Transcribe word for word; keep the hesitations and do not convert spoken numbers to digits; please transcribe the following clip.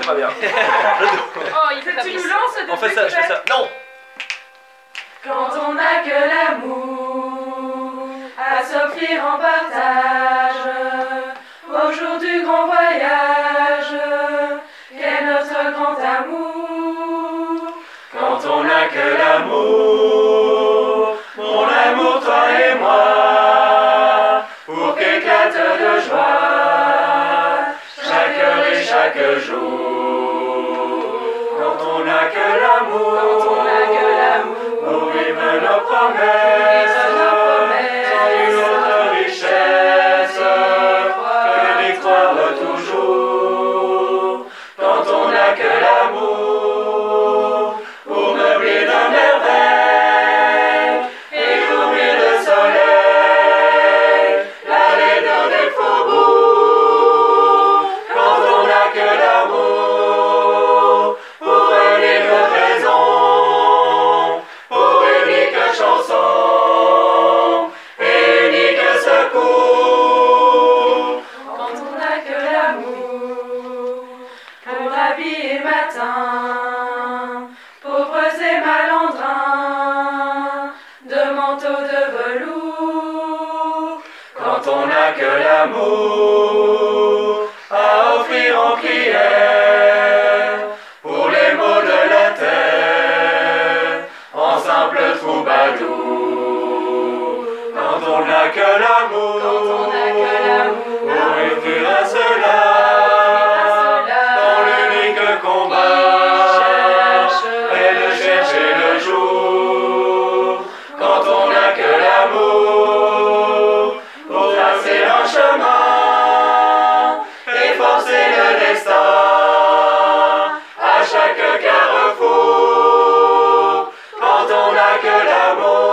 C'est pas bien. Le dos. Oh, il fait Tu nous lances de On fait ça, je fais ça. Non. Quand on n'a que l'amour à s'offrir en partage, au jour du grand voyage, qu'est notre grand amour. Quand on n'a que l'amour, mon amour, toi et moi, pour qu'éclate de joie chaque heure et chaque jour. Quand on n'a que l'amour, Quand on n'a que l'amour, pour vivre nos promesses, nos promesses, sans une autre richesse que d'y croire toujours. Quand on n'a que l'amour, pour meubler de merveilles et couvrir de soleil l'allée dans des faubourgs. Quand on n'a que l'amour, pour unique raison, pour unique chanson et unique secours. quand on n'a que l'amour, pour habiller matin, pauvres et malandrins, de manteaux de velours. Quand on n'a que l'amour à offrir en prière pour les maux de la terre, en simple troubadour. Quand on n'a que l'amour, Quand on n'a que l'amour, pour offrir à cela, dans l'unique combat et de chercher le jour. Quand on n'a que l'amour, pour tracer un chemin et forcer le destin à chaque carrefour. Quand on n'a que l'amour,